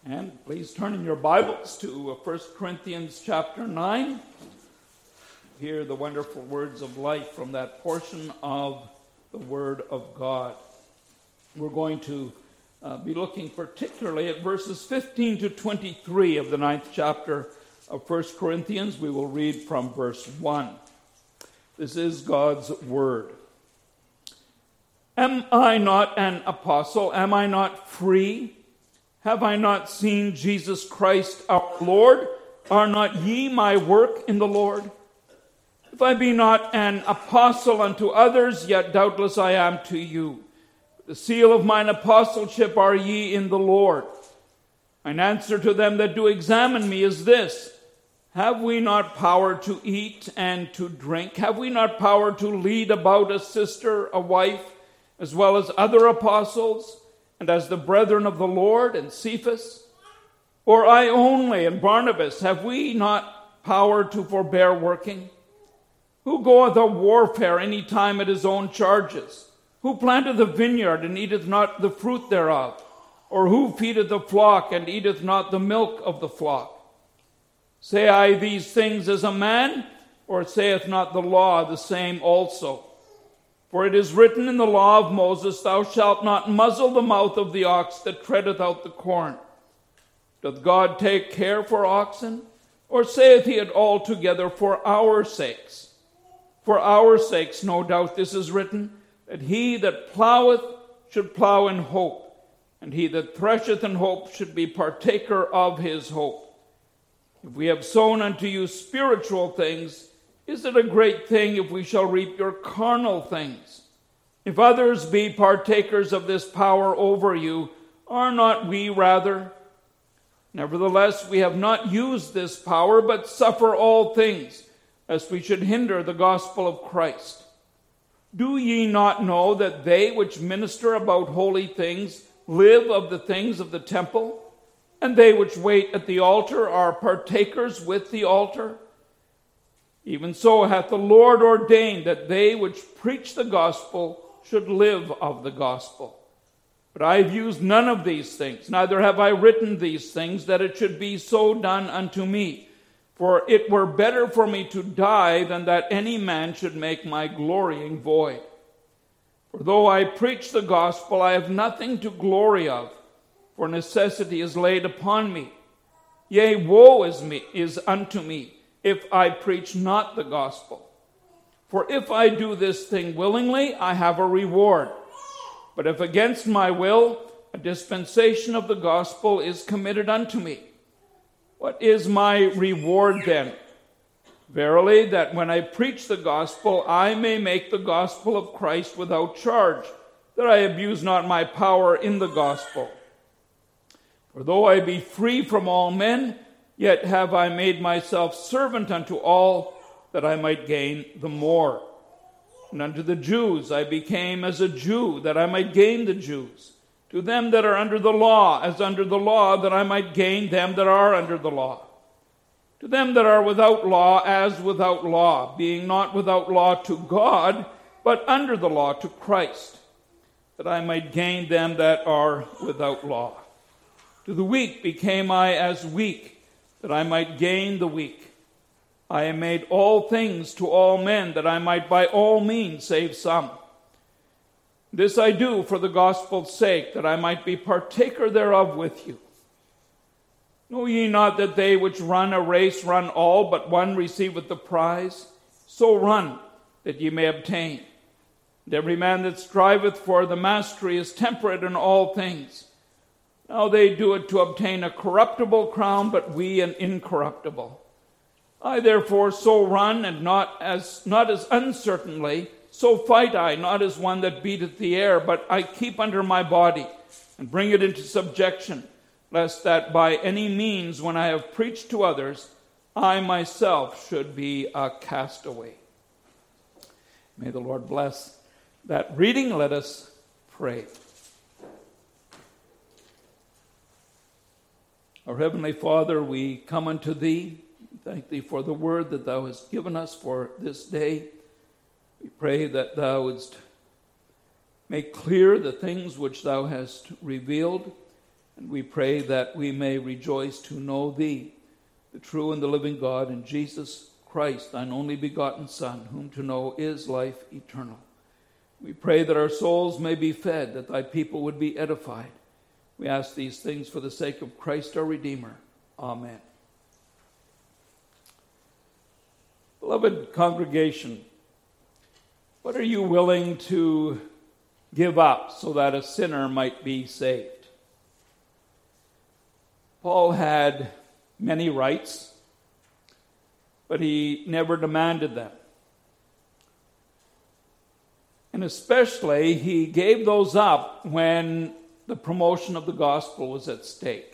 And please turn in your Bibles to 1 Corinthians chapter 9. Hear the wonderful words of life from that portion of the Word of God. We're going to be looking particularly at verses 15 to 23 of the 9th chapter of 1 Corinthians. We will read from verse 1. This is God's Word. Am I not an apostle? Am I not free? Have I not seen Jesus Christ our Lord? Are not ye my work in the Lord? If I be not an apostle unto others, yet doubtless I am to you. The seal of mine apostleship are ye in the Lord. Mine answer to them that do examine me is this: have we not power to eat and to drink? Have we not power to lead about a sister, a wife, as well as other apostles, and as the brethren of the Lord, and Cephas? Or I only and Barnabas, have we not power to forbear working? Who goeth a warfare any time at his own charges? Who planteth a vineyard and eateth not the fruit thereof? Or who feedeth the flock and eateth not the milk of the flock? Say I these things as a man, or saith not the law the same also? For it is written in the law of Moses, Thou shalt not muzzle the mouth of the ox that treadeth out the corn. Doth God take care for oxen? Or saith he it altogether for our sakes? For our sakes, no doubt, this is written, that he that ploweth should plow in hope, and he that thresheth in hope should be partaker of his hope. If we have sown unto you spiritual things, is it a great thing if we shall reap your carnal things? If others be partakers of this power over you, are not we rather? Nevertheless, we have not used this power, but suffer all things, lest we should hinder the gospel of Christ. Do ye not know that they which minister about holy things live of the things of the temple, and they which wait at the altar are partakers with the altar? Even so hath the Lord ordained that they which preach the gospel should live of the gospel. But I have used none of these things, neither have I written these things, that it should be so done unto me. For it were better for me to die than that any man should make my glorying void. For though I preach the gospel, I have nothing to glory of, for necessity is laid upon me. Yea, woe is unto me, if I preach not the gospel. For if I do this thing willingly, I have a reward. But if against my will, a dispensation of the gospel is committed unto me. What is my reward then? Verily, that when I preach the gospel, I may make the gospel of Christ without charge, that I abuse not my power in the gospel. For though I be free from all men, yet have I made myself servant unto all, that I might gain the more. And unto the Jews I became as a Jew, that I might gain the Jews. To them that are under the law, as under the law, that I might gain them that are under the law. To them that are without law, as without law, being not without law to God, but under the law to Christ, that I might gain them that are without law. To the weak became I as weak, that I might gain the weak. I am made all things to all men, that I might by all means save some. This I do for the gospel's sake, that I might be partaker thereof with you. Know ye not that they which run a race run all, but one receiveth the prize? So run, that ye may obtain. And every man that striveth for the mastery is temperate in all things. Now they do it to obtain a corruptible crown, but we an incorruptible. I therefore so run, and not as uncertainly, so fight I, not as one that beateth the air, but I keep under my body, and bring it into subjection, lest that by any means, when I have preached to others, I myself should be a castaway. May the Lord bless that reading. Let us pray. Our Heavenly Father, we come unto Thee. Thank Thee for the word that Thou hast given us for this day. We pray that Thou wouldst make clear the things which Thou hast revealed, And we pray that we may rejoice to know thee, the true and the living God, and Jesus Christ, thine only begotten Son, whom to know is life eternal. We pray that our souls may be fed, that thy people would be edified. We ask these things for the sake of Christ our Redeemer. Amen. Beloved congregation, what are you willing to give up so that a sinner might be saved? Paul had many rights, but he never demanded them. And especially, he gave those up when the promotion of the gospel was at stake.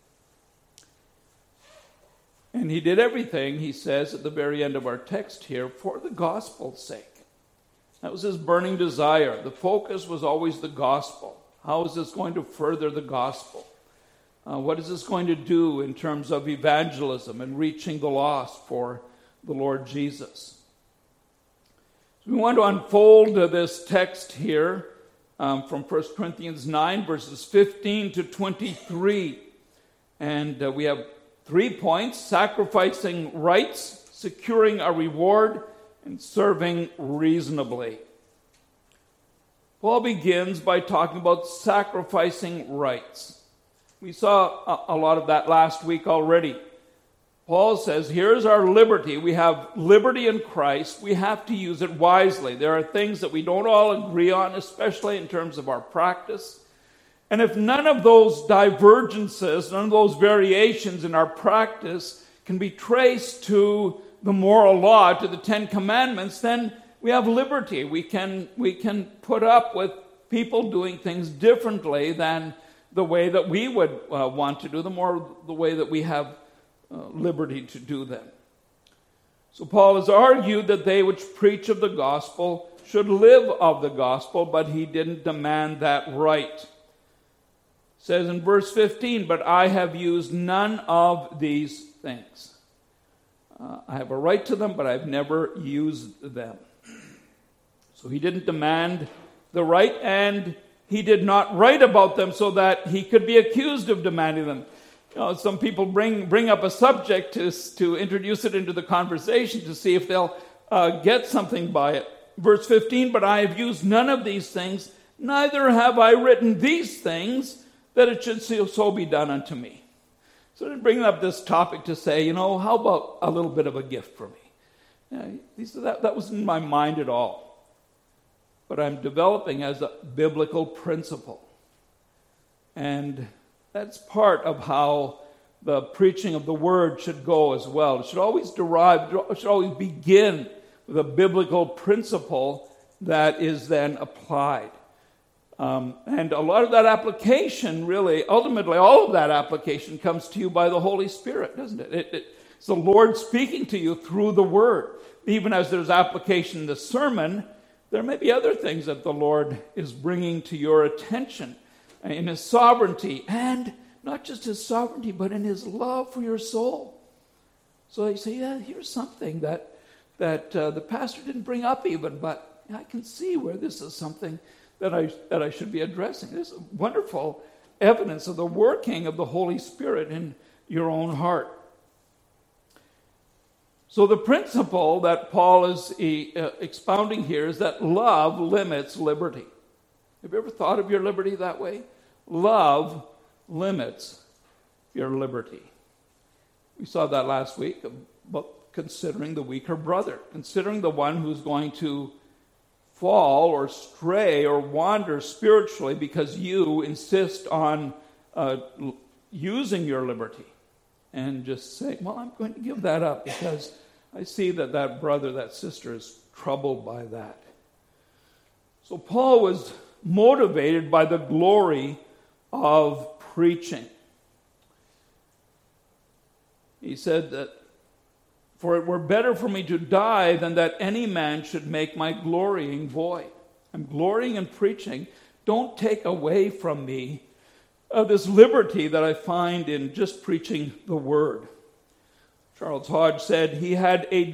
And he did everything, he says at the very end of our text here, for the gospel's sake. That was his burning desire. The focus was always the gospel. How is this going to further the gospel? What is this going to do in terms of evangelism and reaching the lost for the Lord Jesus? We want to unfold this text here from 1 Corinthians 9, verses 15 to 23. And we have 3 points: sacrificing rights, securing a reward, and serving reasonably. Paul begins by talking about sacrificing rights. We saw a lot of that last week already. Paul says, here's our liberty. We have liberty in Christ. We have to use it wisely. There are things that we don't all agree on, especially in terms of our practice. And if none of those divergences, none of those variations in our practice can be traced to the moral law, to the Ten Commandments, then we have liberty. We can put up with people doing things differently than the way that we would want to do them, or the way that we have liberty to do them. So Paul has argued that they which preach of the gospel should live of the gospel, but he didn't demand that right. It says in verse 15, but I have used none of these things. I have a right to them, but I've never used them. So he didn't demand the right, and he did not write about them so that he could be accused of demanding them. You know, some people bring up a subject to introduce it into the conversation to see if they'll get something by it. Verse 15, but I have used none of these things, neither have I written these things, that it should so be done unto me. So to bring up this topic to say, how about a little bit of a gift for me? That wasn't in my mind at all. But I'm developing as a biblical principle. And that's part of how the preaching of the word should go as well. It should always begin with a biblical principle that is then applied. And a lot of that application, really, ultimately, all of that application comes to you by the Holy Spirit, doesn't it? It's the Lord speaking to you through the word. Even as there's application in the sermon, there may be other things that the Lord is bringing to your attention in His sovereignty, and not just His sovereignty, but in His love for your soul. So you say, yeah, here's something that the pastor didn't bring up even, but I can see where this is something that I should be addressing. This is wonderful evidence of the working of the Holy Spirit in your own heart. So the principle that Paul is expounding here is that love limits liberty. Have you ever thought of your liberty that way? Love limits your liberty. We saw that last week about considering the weaker brother, considering the one who's going to fall or stray or wander spiritually because you insist on using your liberty, and just say, well, I'm going to give that up because I see that brother, that sister is troubled by that. So Paul was motivated by the glory of preaching. He said that, for it were better for me to die than that any man should make my glorying void. I'm glorying in preaching. Don't take away from me this liberty that I find in just preaching the word. Charles Hodge said he had a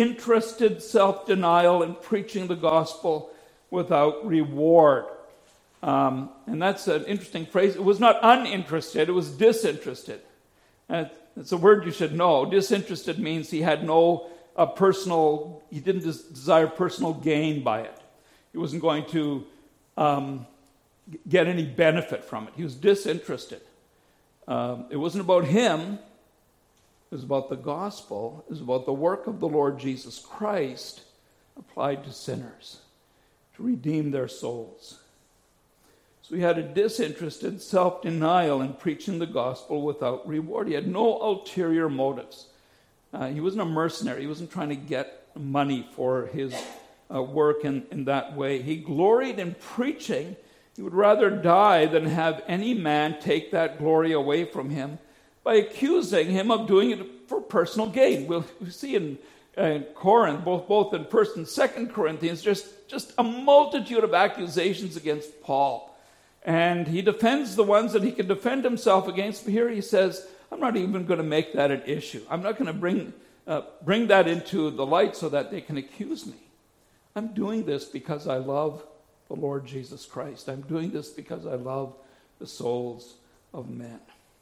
disinterested self-denial in preaching the gospel without reward. And that's an interesting phrase. It was not uninterested, it was disinterested. And it's a word you should know. Disinterested means he had no he didn't desire personal gain by it. He wasn't going to get any benefit from it. He was disinterested. It wasn't about him. It was about the gospel. It was about the work of the Lord Jesus Christ applied to sinners to redeem their souls. So he had a disinterested self-denial in preaching the gospel without reward. He had no ulterior motives. He wasn't a mercenary. He wasn't trying to get money for his work in that way. He gloried in preaching. He would rather die than have any man take that glory away from him by accusing him of doing it for personal gain. We'll see in Corinth, both in 1st and 2nd Corinthians, just a multitude of accusations against Paul. And he defends the ones that he can defend himself against. But here he says, I'm not even going to make that an issue. I'm not going to bring that into the light so that they can accuse me. I'm doing this because I love the Lord Jesus Christ. I'm doing this because I love the souls of men.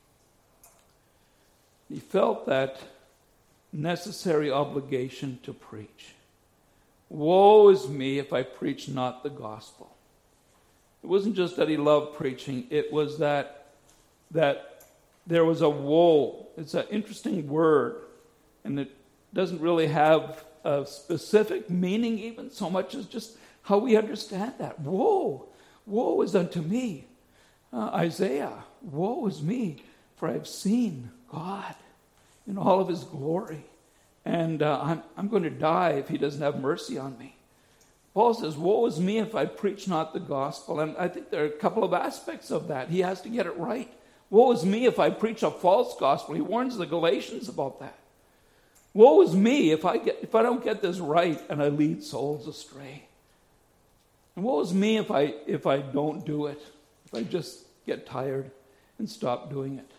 He felt that necessary obligation to preach. Woe is me if I preach not the gospel. It wasn't just that he loved preaching, it was that there was a woe. It's an interesting word, and it doesn't really have a specific meaning even so much as just how we understand that. Woe! Woe is unto me. Isaiah, woe is me, for I have seen God in all of his glory. And I'm going to die if he doesn't have mercy on me. Paul says, woe is me if I preach not the gospel. And I think there are a couple of aspects of that. He has to get it right. Woe is me if I preach a false gospel. He warns the Galatians about that. Woe is me if I don't get this right and I lead souls astray. And woe is me if I don't do it, if I just get tired and stop doing it.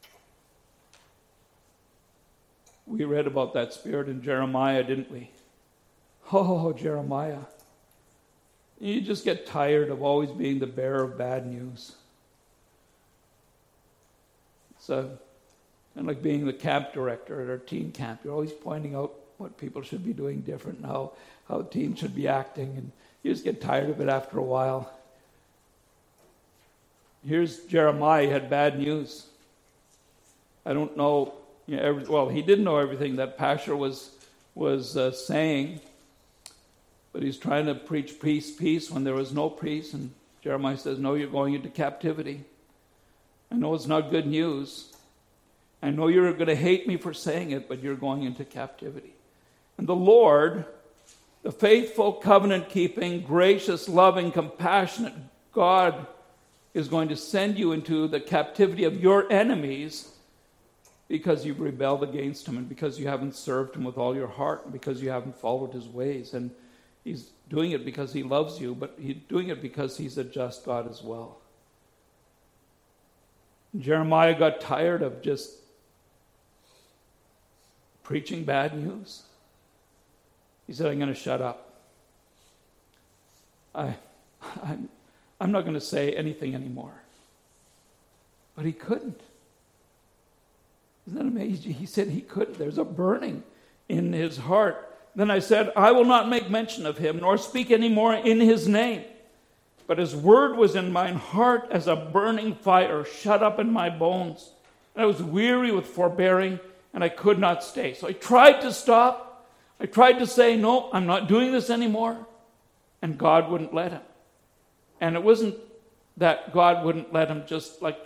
We read about that spirit in Jeremiah, didn't we? Oh, Jeremiah. You just get tired of always being the bearer of bad news. It's kind of like being the camp director at our teen camp. You're always pointing out what people should be doing different and how teens should be acting. And you just get tired of it after a while. Here's Jeremiah. He had bad news. I don't know. He didn't know everything that Pashur was saying. But he's trying to preach peace when there was no peace. And Jeremiah says, no, you're going into captivity. I know it's not good news. I know you're going to hate me for saying it, but you're going into captivity. And the Lord, the faithful, covenant-keeping, gracious, loving, compassionate God is going to send you into the captivity of your enemies because you've rebelled against him and because you haven't served him with all your heart and because you haven't followed his ways. And he's doing it because he loves you, but he's doing it because he's a just God as well. Jeremiah got tired of just preaching bad news. He said, I'm going to shut up. I'm not going to say anything anymore. But he couldn't. Isn't that amazing? He said he couldn't. There's a burning in his heart. Then I said, I will not make mention of him, nor speak any more in his name. But his word was in mine heart as a burning fire, shut up in my bones. And I was weary with forbearing, and I could not stay. So I tried to stop. I tried to say, no, I'm not doing this anymore. And God wouldn't let him. And it wasn't that God wouldn't let him just like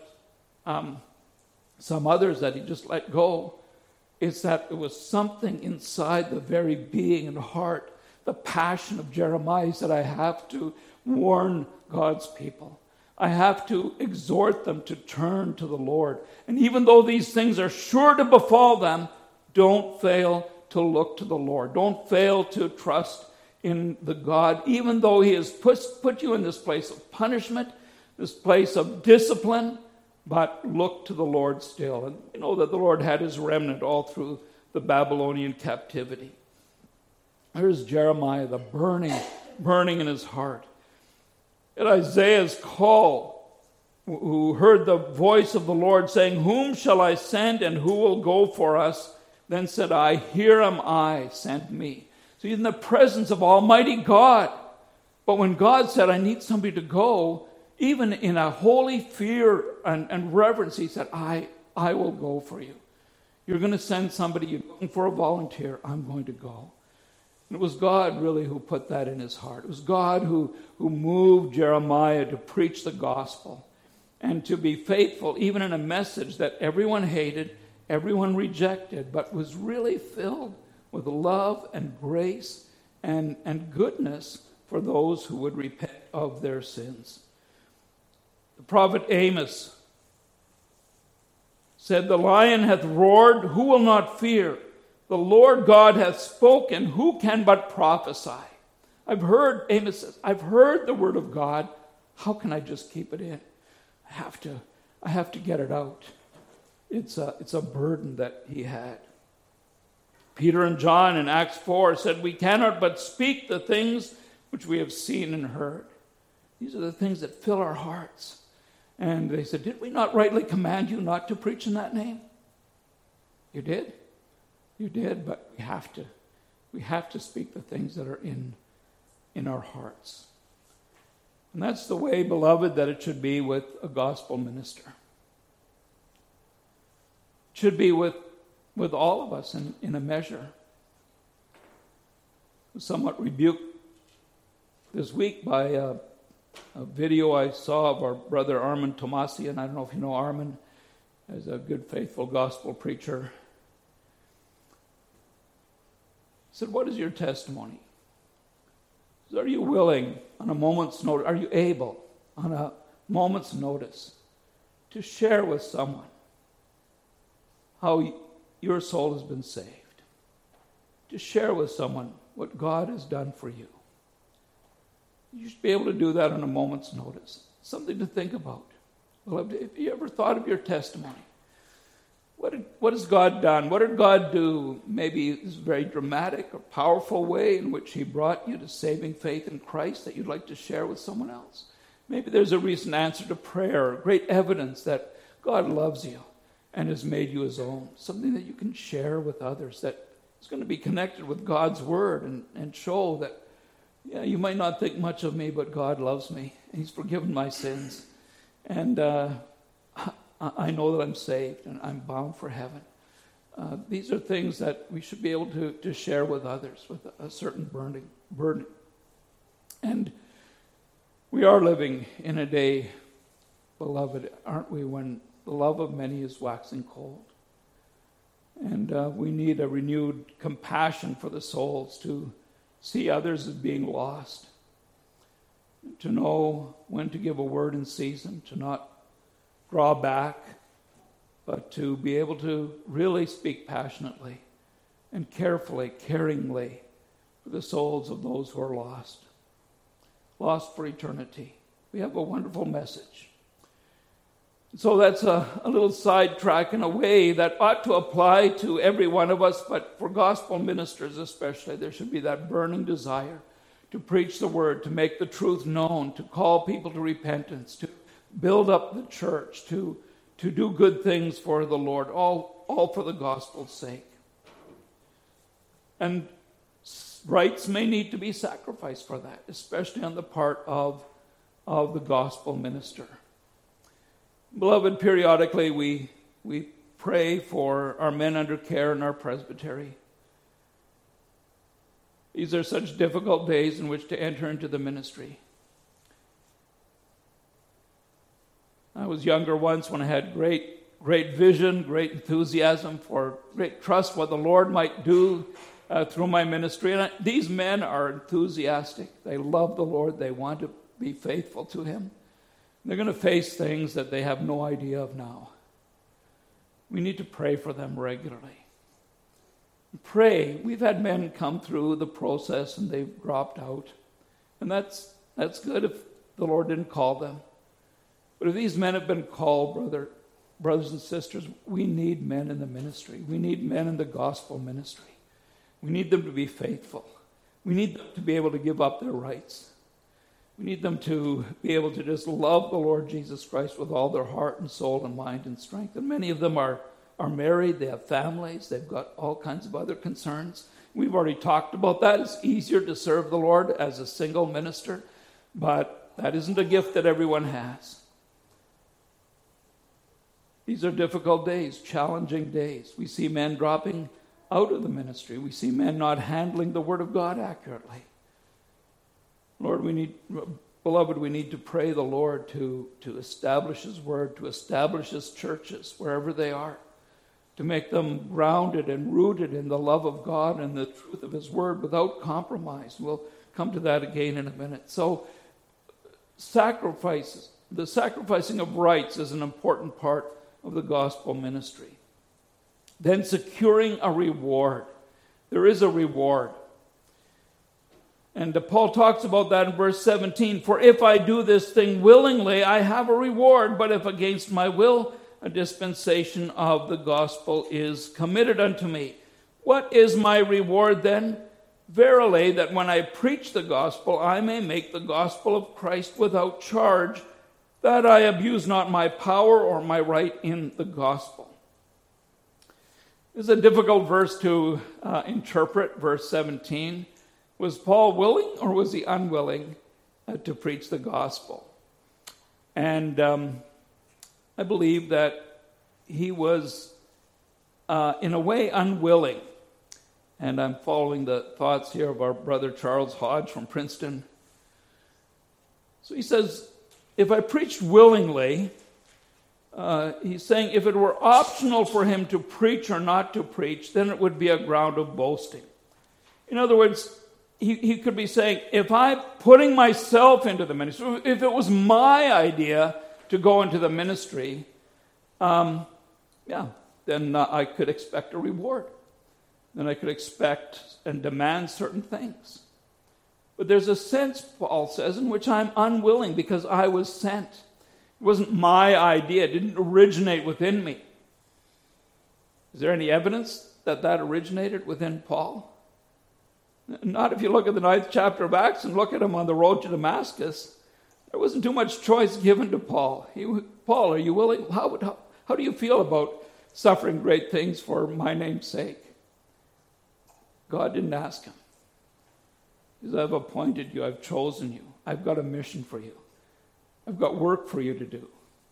some others that he just let go. It's that it was something inside the very being and heart, the passion of Jeremiah. He said, I have to warn God's people. I have to exhort them to turn to the Lord. And even though these things are sure to befall them, don't fail to look to the Lord. Don't fail to trust in the God, even though he has put you in this place of punishment, this place of discipline, but look to the Lord still. And you know that the Lord had his remnant all through the Babylonian captivity. Here's Jeremiah, the burning in his heart. At Isaiah's call, who heard the voice of the Lord saying, "Whom shall I send, and who will go for us?" Then said I, "Here am I, send me." So he's in the presence of Almighty God. But when God said, "I need somebody to go," even in a holy fear and reverence, he said, I will go for you. You're going to send somebody, you're looking for a volunteer, I'm going to go. And it was God really who put that in his heart. It was God who moved Jeremiah to preach the gospel and to be faithful even in a message that everyone hated, everyone rejected, but was really filled with love and grace and goodness for those who would repent of their sins. The prophet Amos said, "The lion hath roared, who will not fear? The Lord God hath spoken, who can but prophesy?" Amos says, I've heard the word of God. How can I just keep it in? I have to get it out. It's a burden that he had. Peter and John in Acts 4 said, "We cannot but speak the things which we have seen and heard." These are the things that fill our hearts. And they said, "Did we not rightly command you not to preach in that name?" You did. You did, but we have to speak the things that are in our hearts. And that's the way, beloved, that it should be with a gospel minister. It should be with all of us in a measure. I was somewhat rebuked this week by a video I saw of our brother Armin Tomasi, and I don't know if you know Armin, as a good, faithful gospel preacher. He said, "What is your testimony?" He said, "Are you willing on a moment's notice, are you able on a moment's notice to share with someone how your soul has been saved? To share with someone what God has done for you?" You should be able to do that on a moment's notice. Something to think about. Well, have you ever thought of your testimony? What has God done? What did God do? Maybe this very dramatic or powerful way in which he brought you to saving faith in Christ that you'd like to share with someone else. Maybe there's a recent answer to prayer, great evidence that God loves you and has made you his own. Something that you can share with others that is going to be connected with God's word and show that, yeah, you might not think much of me, but God loves me. And he's forgiven my sins. And I know that I'm saved and I'm bound for heaven. These are things that we should be able to share with others with a certain burden. And we are living in a day, beloved, aren't we, when the love of many is waxing cold. And we need a renewed compassion for the souls, to see others as being lost, to know when to give a word in season, to not draw back, but to be able to really speak passionately and carefully, caringly for the souls of those who are lost for eternity. We have a wonderful message. So that's a little sidetrack in a way that ought to apply to every one of us, but for gospel ministers especially, there should be that burning desire to preach the word, to make the truth known, to call people to repentance, to build up the church, to do good things for the Lord, all for the gospel's sake. And rights may need to be sacrificed for that, especially on the part of the gospel minister. Beloved, periodically we pray for our men under care in our presbytery. These are such difficult days in which to enter into the ministry. I was younger once when I had great vision, great enthusiasm, for great trust what the Lord might do through my ministry. And these men are enthusiastic. They love the Lord. They want to be faithful to him. They're going to face things that they have no idea of now. We need to pray for them regularly. Pray. We've had men come through the process and they've dropped out. And that's good if the Lord didn't call them. But if these men have been called, brothers and sisters, we need men in the ministry. We need men in the gospel ministry. We need them to be faithful. We need them to be able to give up their rights. We need them to be able to just love the Lord Jesus Christ with all their heart and soul and mind and strength. And many of them are married, they have families, they've got all kinds of other concerns. We've already talked about that. It's easier to serve the Lord as a single minister, but that isn't a gift that everyone has. These are difficult days, challenging days. We see men dropping out of the ministry. We see men not handling the Word of God accurately. Lord, beloved, we need to pray the Lord to establish His Word, to establish His churches wherever they are, to make them grounded and rooted in the love of God and the truth of His Word without compromise. We'll come to that again in a minute. So, the sacrificing of rights is an important part of the gospel ministry. Then securing a reward. There is a reward. And Paul talks about that in verse 17. For if I do this thing willingly, I have a reward. But if against my will, a dispensation of the gospel is committed unto me. What is my reward then? Verily, that when I preach the gospel, I may make the gospel of Christ without charge, that I abuse not my power or my right in the gospel. This is a difficult verse to interpret, verse 17. Was Paul willing or was he unwilling to preach the gospel? And I believe that he was, in a way, unwilling. And I'm following the thoughts here of our brother Charles Hodge from Princeton. So he says, if I preached willingly, he's saying if it were optional for him to preach or not to preach, then it would be a ground of boasting. In other words, he could be saying, if I'm putting myself into the ministry, if it was my idea to go into the ministry, then I could expect a reward. Then I could expect and demand certain things. But there's a sense, Paul says, in which I'm unwilling because I was sent. It wasn't my idea. It didn't originate within me. Is there any evidence that originated within Paul? Not if you look at the 9th chapter of Acts and look at him on the road to Damascus. There wasn't too much choice given to Paul. Paul, are you willing? How do you feel about suffering great things for my name's sake? God didn't ask him. He said, I've appointed you. I've chosen you. I've got a mission for you. I've got work for you to do.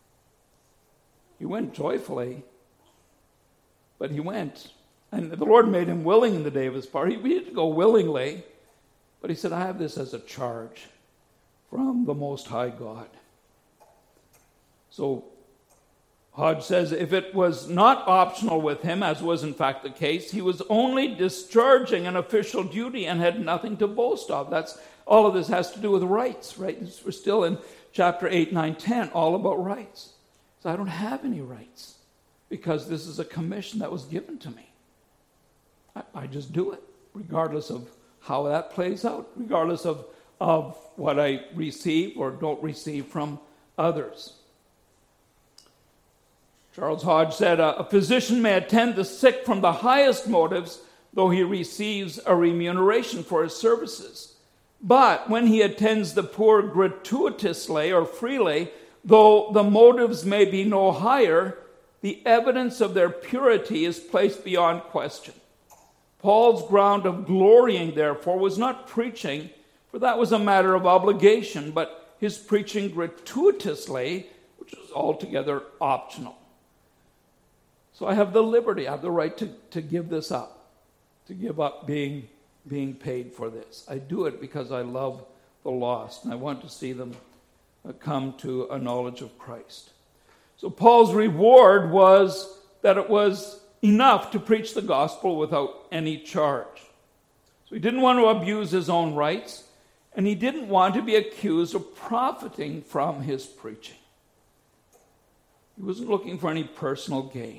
He went joyfully, but he went. And the Lord made him willing in the day of his power. He didn't go willingly, but he said, I have this as a charge from the Most High God. So Hodge says if it was not optional with him, as was in fact the case, he was only discharging an official duty and had nothing to boast of. All of this has to do with rights, right? We're still in chapter 8, 9, 10, all about rights. So I don't have any rights because this is a commission that was given to me. I just do it, regardless of how that plays out, regardless of what I receive or don't receive from others. Charles Hodge said, a physician may attend the sick from the highest motives, though he receives a remuneration for his services. But when he attends the poor gratuitously or freely, though the motives may be no higher, the evidence of their purity is placed beyond question. Paul's ground of glorying, therefore, was not preaching, for that was a matter of obligation, but his preaching gratuitously, which was altogether optional. So I have the liberty, I have the right to give this up, to give up being paid for this. I do it because I love the lost, and I want to see them come to a knowledge of Christ. So Paul's reward was that it was enough to preach the gospel without any charge. So he didn't want to abuse his own rights, and he didn't want to be accused of profiting from his preaching. He wasn't looking for any personal gain.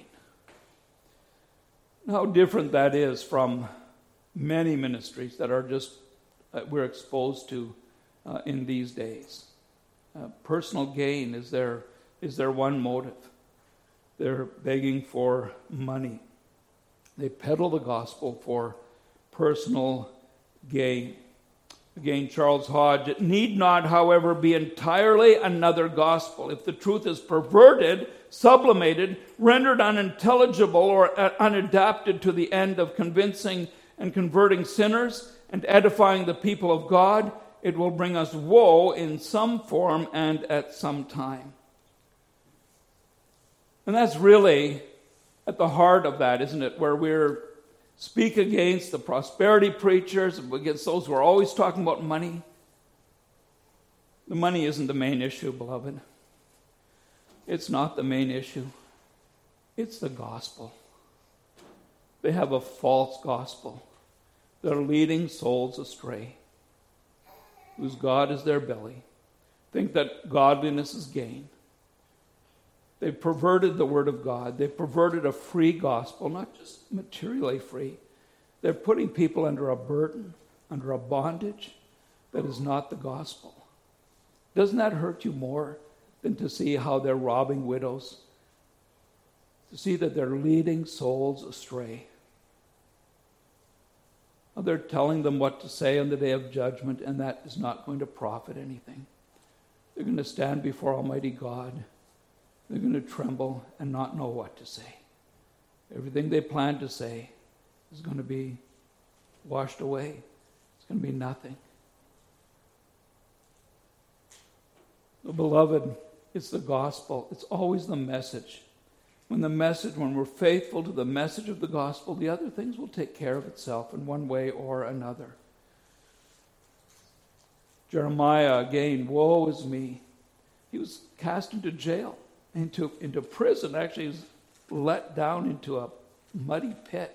How different that is from many ministries that are just we're exposed to in these days. Personal gain is their one motive. They're begging for money. They peddle the gospel for personal gain. Again, Charles Hodge, it need not, however, be entirely another gospel. If the truth is perverted, sublimated, rendered unintelligible, or unadapted to the end of convincing and converting sinners and edifying the people of God, it will bring us woe in some form and at some time. And that's really at the heart of that, isn't it? Where we're speak against the prosperity preachers, against those who are always talking about money. The money isn't the main issue, beloved. It's not the main issue. It's the gospel. They have a false gospel. They're leading souls astray, whose God is their belly. Think that godliness is gain. They've perverted the word of God. They've perverted a free gospel, not just materially free. They're putting people under a burden, under a bondage that is not the gospel. Doesn't that hurt you more than to see how they're robbing widows? To see that they're leading souls astray. How they're telling them what to say on the day of judgment, and that is not going to profit anything. They're going to stand before Almighty God. They're going to tremble and not know what to say. Everything they plan to say is going to be washed away. It's going to be nothing. So, beloved, it's the gospel. It's always the message. When we're faithful to the message of the gospel, the other things will take care of itself in one way or another. Jeremiah, again, woe is me. He was cast into jail. Into prison. Actually, he was let down into a muddy pit.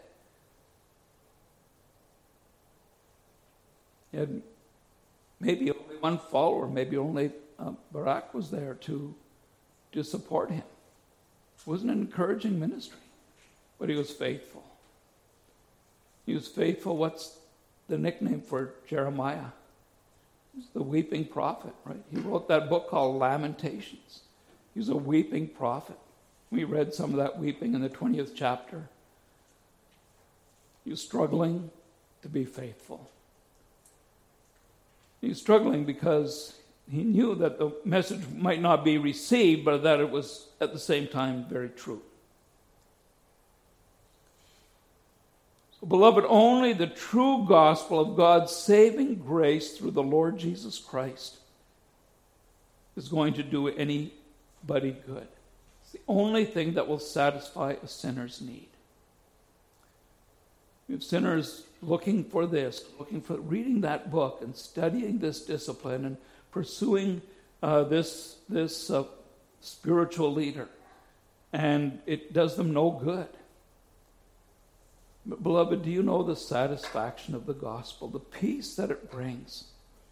He had maybe only one follower, maybe only Barak was there to support him. It wasn't an encouraging ministry, but he was faithful. He was faithful. What's the nickname for Jeremiah? He's the weeping prophet, right? He wrote that book called Lamentations. He was a weeping prophet. We read some of that weeping in the 20th chapter. He was struggling to be faithful. He was struggling because he knew that the message might not be received, but that it was at the same time very true. So, beloved, only the true gospel of God's saving grace through the Lord Jesus Christ is going to do anybody good. It's the only thing that will satisfy a sinner's need. We have sinners looking for this, looking for reading that book and studying this discipline and pursuing this spiritual leader, and it does them no good. But beloved, do you know the satisfaction of the gospel, the peace that it brings?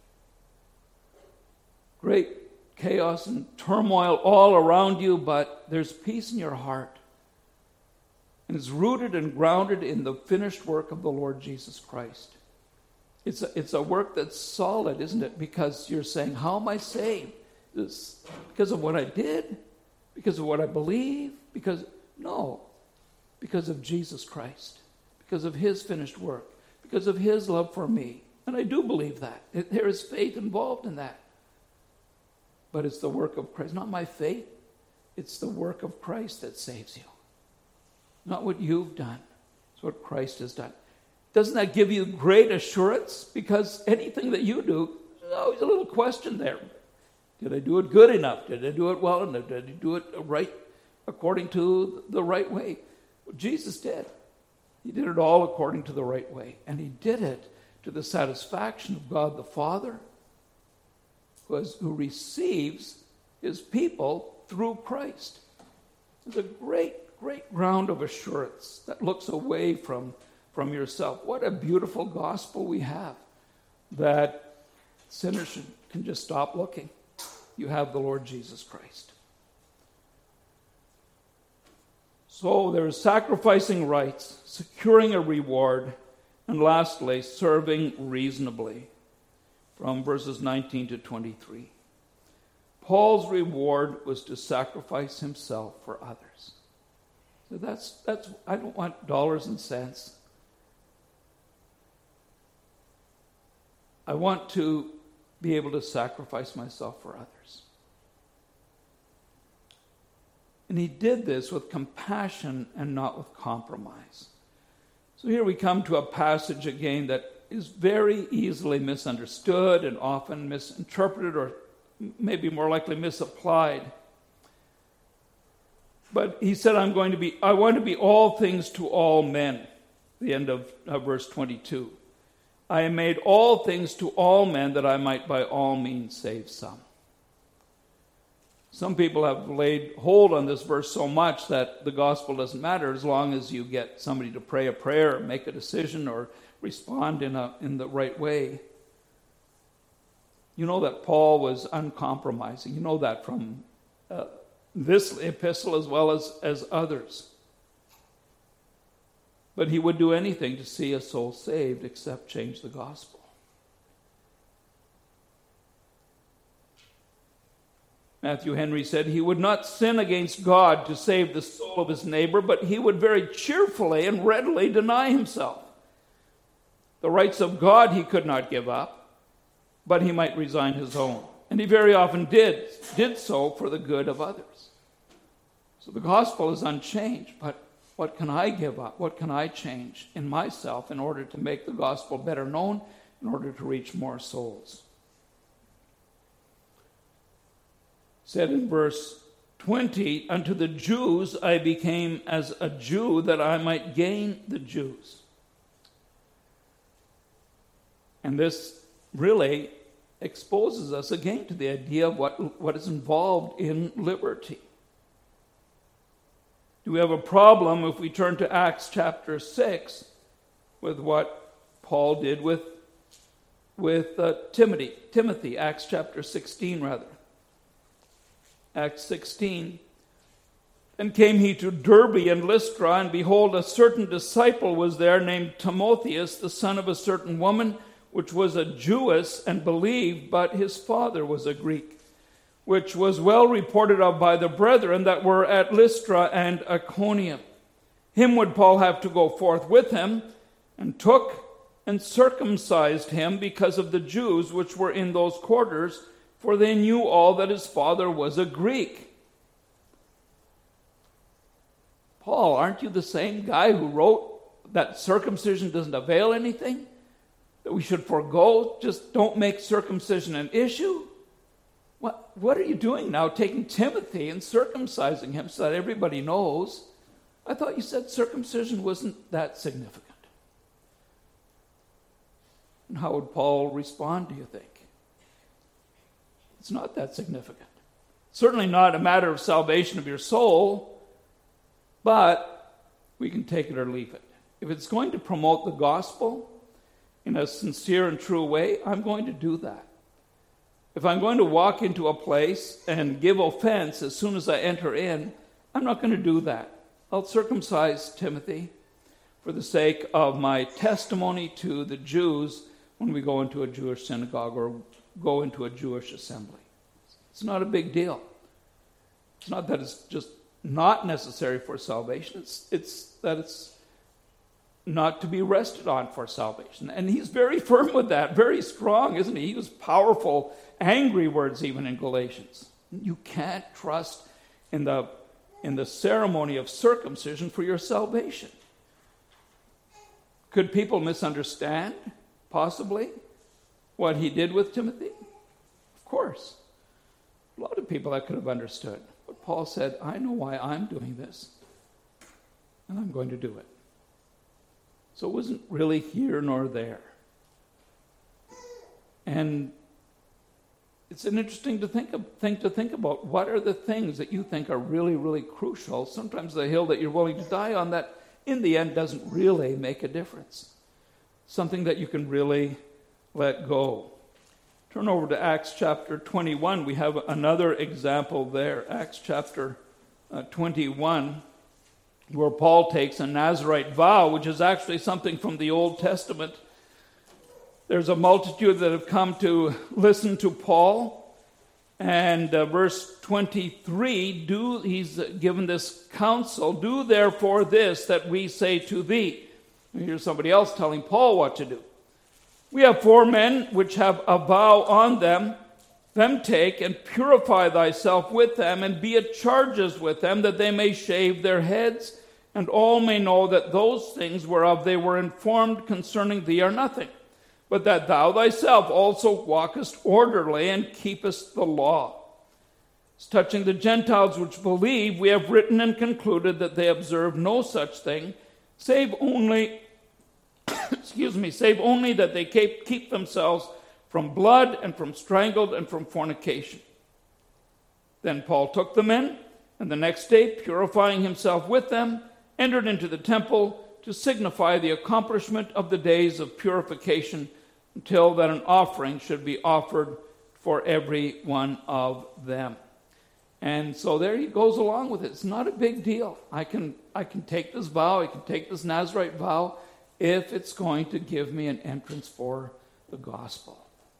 Great chaos and turmoil all around you, but there's peace in your heart. And it's rooted and grounded in the finished work of the Lord Jesus Christ. It's a work that's solid, isn't it? Because you're saying, how am I saved? Because of what I did? Because of what I believe? Because of Jesus Christ. Because of his finished work. Because of his love for me. And I do believe that. There is faith involved in that. But it's the work of Christ. Not my faith. It's the work of Christ that saves you. Not what you've done. It's what Christ has done. Doesn't that give you great assurance? Because anything that you do, there's always a little question there. Did I do it good enough? Did I do it well enough? Did I do it right according to the right way? Well, Jesus did. He did it all according to the right way. And he did it to the satisfaction of God the Father, who receives his people through Christ. It's a great ground of assurance that looks away from yourself. What a beautiful gospel we have, that sinners can just stop looking. You have the Lord Jesus Christ. So there is sacrificing rights, securing a reward, and lastly, serving reasonably, from verses 19 to 23. Paul's reward was to sacrifice himself for others. So that's I don't want dollars and cents. I want to be able to sacrifice myself for others. And he did this with compassion and not with compromise. So here we come to a passage again that is very easily misunderstood and often misinterpreted, or maybe more likely misapplied. But he said, I want to be all things to all men. The end of verse 22. I am made all things to all men that I might by all means save some. Some people have laid hold on this verse so much that the gospel doesn't matter as long as you get somebody to pray a prayer or make a decision or respond in the right way. You know that Paul was uncompromising. You know that from this epistle as well as others. But he would do anything to see a soul saved except change the gospel. Matthew Henry said he would not sin against God to save the soul of his neighbor, but he would very cheerfully and readily deny himself. The rights of God he could not give up, but he might resign his own. And he very often did so for the good of others. So the gospel is unchanged, but what can I give up? What can I change in myself in order to make the gospel better known, in order to reach more souls? Said in verse 20, unto the Jews I became as a Jew that I might gain the Jews. And this really exposes us again to the idea of what is involved in liberty. Do we have a problem if we turn to Acts chapter 6 with what Paul did with Timothy, Acts chapter 16 rather. Acts 16. Then came he to Derbe and Lystra, and behold, a certain disciple was there named Timotheus, the son of a certain woman, which was a Jewess, and believed, but his father was a Greek, which was well reported of by the brethren that were at Lystra and Iconium. Him would Paul have to go forth with him, and took and circumcised him because of the Jews which were in those quarters, for they knew all that his father was a Greek. Paul, aren't you the same guy who wrote that circumcision doesn't avail anything? That we should forego, just don't make circumcision an issue? What are you doing now, taking Timothy and circumcising him so that everybody knows? I thought you said circumcision wasn't that significant. And how would Paul respond, do you think? It's not that significant. Certainly not a matter of salvation of your soul, but we can take it or leave it. If it's going to promote the gospel in a sincere and true way, I'm going to do that. If I'm going to walk into a place and give offense as soon as I enter in, I'm not going to do that. I'll circumcise Timothy for the sake of my testimony to the Jews when we go into a Jewish synagogue or go into a Jewish assembly. It's not a big deal. It's not that it's just not necessary for salvation. It's that it's not to be rested on for salvation. And he's very firm with that, very strong, isn't he? He used powerful, angry words even in Galatians. You can't trust in the ceremony of circumcision for your salvation. Could people misunderstand, possibly, what he did with Timothy? Of course. A lot of people that could have understood. But Paul said, I know why I'm doing this, and I'm going to do it. So it wasn't really here nor there. And it's an interesting thing to think about. What are the things that you think are really, really crucial? Sometimes the hill that you're willing to die on that in the end doesn't really make a difference. Something that you can really let go. Turn over to Acts chapter 21. We have another example there. Acts chapter 21, where Paul takes a Nazirite vow, which is actually something from the Old Testament. There's a multitude that have come to listen to Paul. And verse 23, he's given this counsel, do therefore this that we say to thee. Here's somebody else telling Paul what to do. We have 4 men which have a vow on them. Them take and purify thyself with them, and be at charges with them, that they may shave their heads, and all may know that those things whereof they were informed concerning thee are nothing, but that thou thyself also walkest orderly and keepest the law. As touching the Gentiles which believe, we have written and concluded that they observe no such thing, save only, save only that they keep themselves from blood and from strangled and from fornication. Then Paul took them in, and the next day, purifying himself with them, entered into the temple to signify the accomplishment of the days of purification, until that an offering should be offered for every one of them. And so there he goes along with it. It's not a big deal. I can take this vow, I can take this Nazirite vow, if it's going to give me an entrance for the gospel.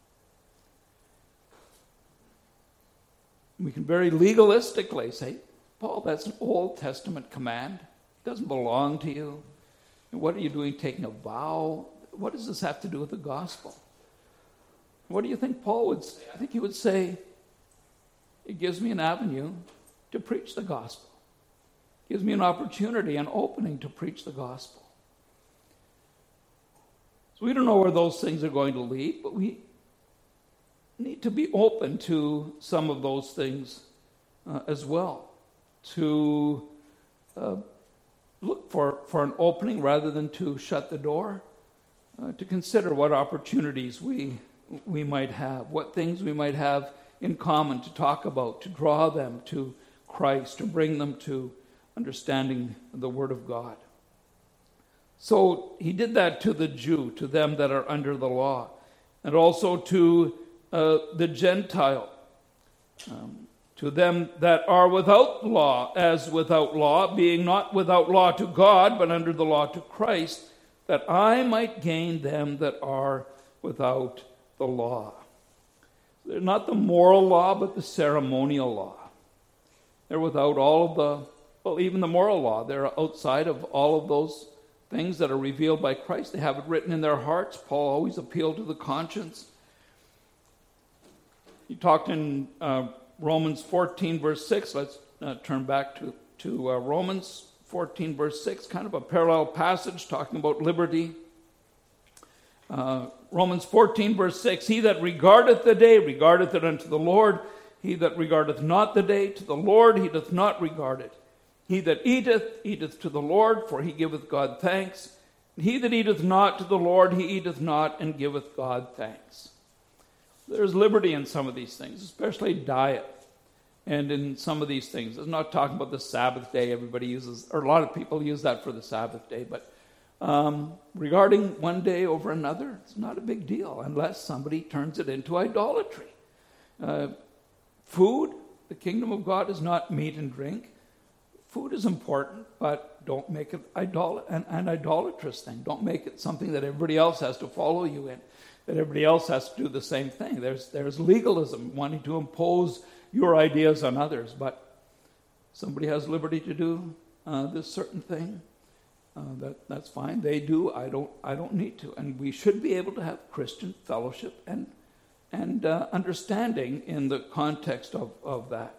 We can very legalistically say, Paul, that's an Old Testament command. It doesn't belong to you. And what are you doing taking a vow? What does this have to do with the gospel? What do you think Paul would say? I think he would say, it gives me an avenue to preach the gospel. It gives me an opportunity, an opening to preach the gospel. So we don't know where those things are going to lead, but we need to be open to some of those things as well, to look for an opening rather than to shut the door, to consider what opportunities we might have, what things we might have in common to talk about, to draw them to Christ, to bring them to understanding the Word of God. So he did that to the Jew, to them that are under the law, and also to the Gentile, to them that are without law, as without law, being not without law to God, but under the law to Christ, that I might gain them that are without the law. They're not the moral law, but the ceremonial law. They're without all of even the moral law. They're outside of all of those things that are revealed by Christ. They have it written in their hearts. Paul always appealed to the conscience. He talked in Romans 14, verse 6. Let's turn back to Romans 14, verse 6, kind of a parallel passage talking about liberty. Romans 14, verse 6, he that regardeth the day, regardeth it unto the Lord. He that regardeth not the day, to the Lord he doth not regard it. He that eateth, eateth to the Lord, for he giveth God thanks. And he that eateth not to the Lord, he eateth not, and giveth God thanks. There's liberty in some of these things, especially diet. And in some of these things, I'm not talking about the Sabbath day everybody uses, or a lot of people use that for the Sabbath day, but regarding one day over another, it's not a big deal unless somebody turns it into idolatry. Food, the kingdom of God is not meat and drink. Food is important, but don't make it an idolatrous thing. Don't make it something that everybody else has to follow you in, that everybody else has to do the same thing. There's legalism, wanting to impose your ideas on others, but somebody has liberty to do this certain thing. That's fine. They do. I don't need to. And we should be able to have Christian fellowship and understanding in the context of that.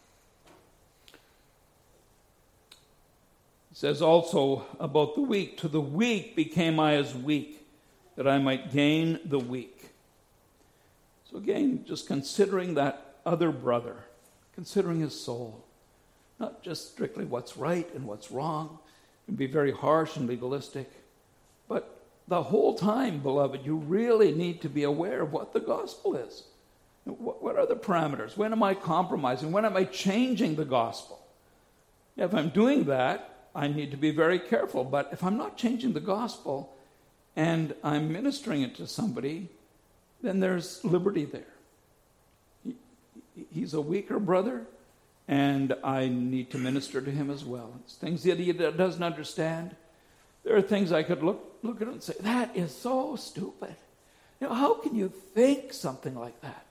It says also about the weak, to the weak became I as weak, that I might gain the weak. So again, just considering that other brother, considering his soul, not just strictly what's right and what's wrong, and be very harsh and legalistic, but the whole time, beloved, you really need to be aware of what the gospel is. What are the parameters? When am I compromising? When am I changing the gospel? If I'm doing that, I need to be very careful. But if I'm not changing the gospel and I'm ministering it to somebody, then there's liberty there. He's a weaker brother, and I need to minister to him as well. It's things that he doesn't understand. There are things I could look at him and say, that is so stupid. How can you think something like that?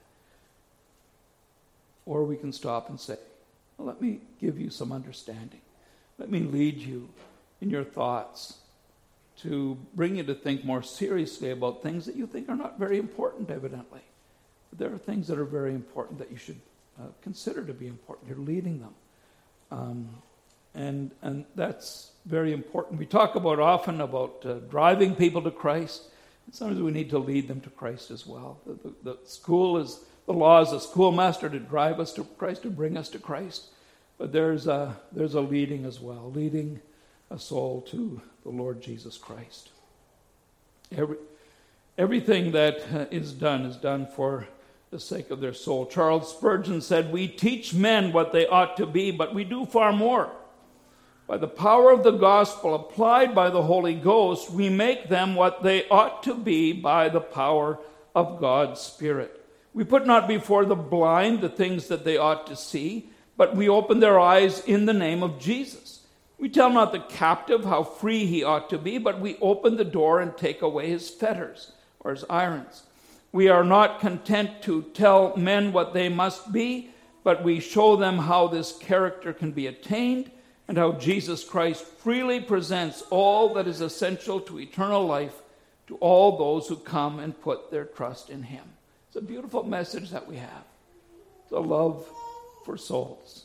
Or we can stop and say, well, let me give you some understanding. Let me lead you in your thoughts. to bring you to think more seriously about things that you think are not very important, evidently. But there are things that are very important that you should consider to be important. You're leading them. And that's very important. We talk often about driving people to Christ. Sometimes we need to lead them to Christ as well. The law is a schoolmaster to drive us to Christ, to bring us to Christ. But there's a leading as well, leading a soul to the Lord Jesus Christ. Everything that is done for the sake of their soul. Charles Spurgeon said, "We teach men what they ought to be, but we do far more. By the power of the gospel applied by the Holy Ghost, we make them what they ought to be by the power of God's Spirit. We put not before the blind the things that they ought to see, but we open their eyes in the name of Jesus. We tell not the captive how free he ought to be, but we open the door and take away his fetters or his irons. We are not content to tell men what they must be, but we show them how this character can be attained and how Jesus Christ freely presents all that is essential to eternal life to all those who come and put their trust in him." It's a beautiful message that we have. It's a love for souls.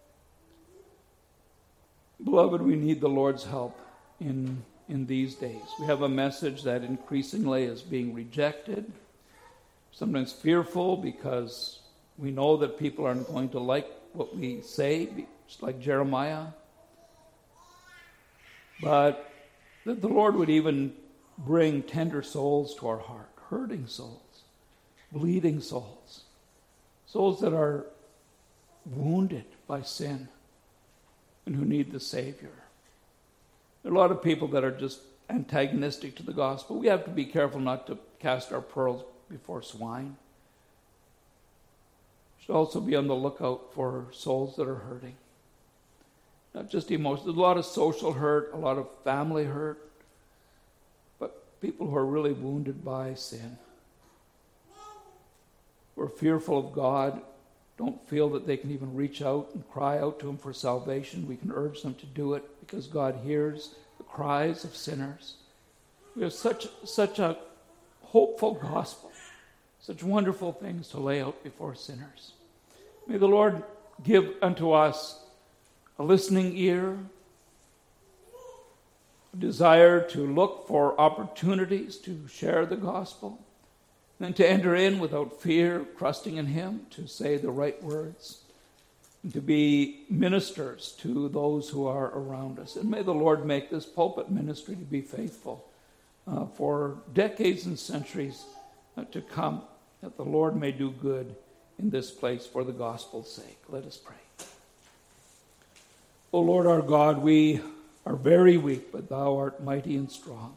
Beloved, we need the Lord's help in these days. We have a message that increasingly is being rejected, sometimes fearful because we know that people aren't going to like what we say, just like Jeremiah. But that the Lord would even bring tender souls to our heart, hurting souls, bleeding souls, souls that are wounded by sin and who need the Savior. There are a lot of people that are just antagonistic to the gospel. We have to be careful not to cast our pearls before swine. We should also be on the lookout for souls that are hurting. Not just emotional. There's a lot of social hurt, a lot of family hurt, but people who are really wounded by sin, who are fearful of God, don't feel that they can even reach out and cry out to him for salvation. We can urge them to do it because God hears the cries of sinners. We have such a hopeful gospel, such wonderful things to lay out before sinners. May the Lord give unto us a listening ear, a desire to look for opportunities to share the gospel, and to enter in without fear, trusting in him, to say the right words, and to be ministers to those who are around us. And may the Lord make this pulpit ministry to be faithful for decades and centuries to come, that the Lord may do good in this place for the gospel's sake. Let us pray. O Lord our God, we are very weak, but thou art mighty and strong.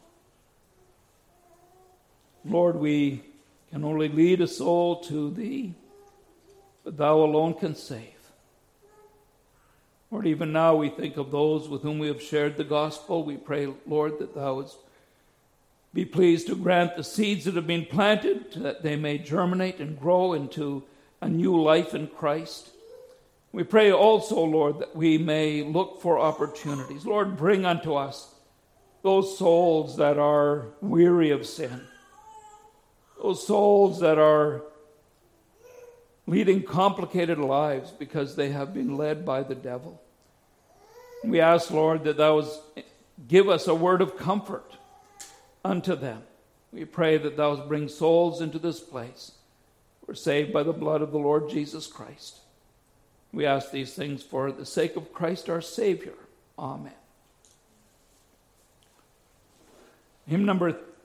Lord, we can only lead a soul to thee, but thou alone can save. Lord, even now we think of those with whom we have shared the gospel. We pray, Lord, that thou wouldst be pleased to grant the seeds that have been planted, that they may germinate and grow into a new life in Christ. We pray also, Lord, that we may look for opportunities. Lord, bring unto us those souls that are weary of sin, those souls that are leading complicated lives because they have been led by the devil. We ask, Lord, that thou wouldst give us a word of comfort unto them. We pray that thou wouldst bring souls into this place. We're saved by the blood of the Lord Jesus Christ. We ask these things for the sake of Christ our Savior. Amen. Hymn number